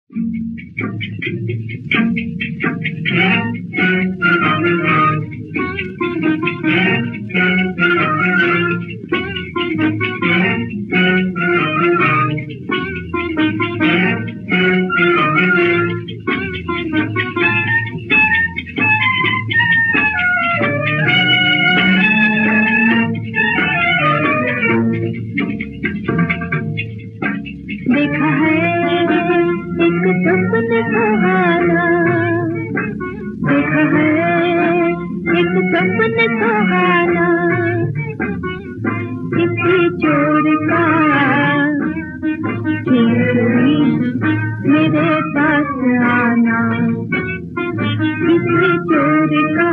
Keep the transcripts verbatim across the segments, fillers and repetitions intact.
देखा है एक सपने सुहाना, देखा है एक सपने सुहाना, किसी चोर का चोरी मेरे पास आना, किसी चोर का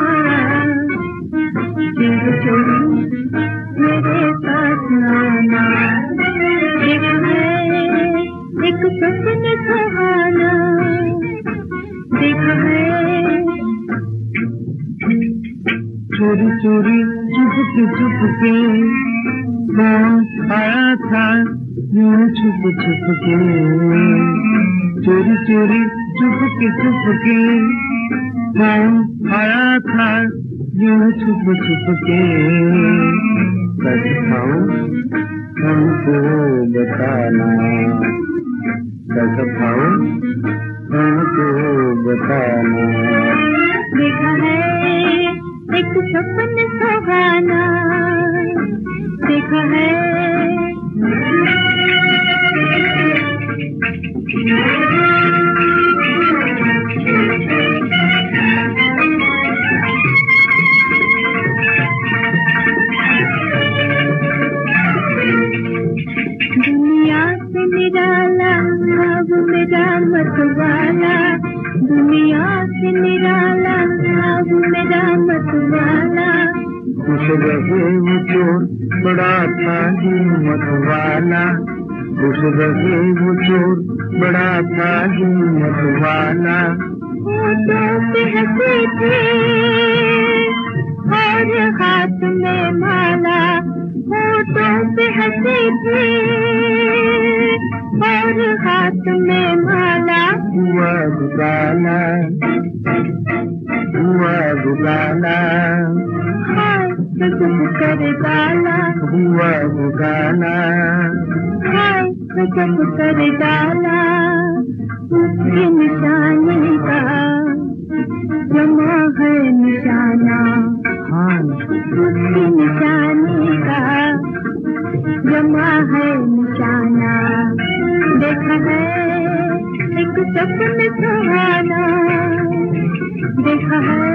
चोरी मेरे पास आना। देखा है एक सपने सुहाना, देखा है चोरी चोरी चुपके चुपके कौन आया था यूं छुप छुप के, चोरी चोरी चुपके चुपके कौन आया था यूं छुप छुप के। सच खाऊं हमको बताना, सच खाऊं हमको बताना। देखा है एक सपने सुहाना, देखा है दुनिया से निराला अब मेरा मतवाला, दुनिया से निराला अब मेरा मतवाला। खुश रहे वो चोर बड़ा था हिम्मत वाला, खुश रहे वो चोर बड़ा था हिम्मत वाला। होठों पे हंसी थी और हाथ में माला, होठों पे हंसी थी और हाथ में माला। हुआ दुगाना, हुआ दुगाना, हाय गजब कर डाला, हुआ दुगाना, हाय गजब कर डाला। उसके निशाने का जमा है निशाना, हाँ उसके निशाने का जमा है निशाना। देखा है एक सपने सुहाना, देखा है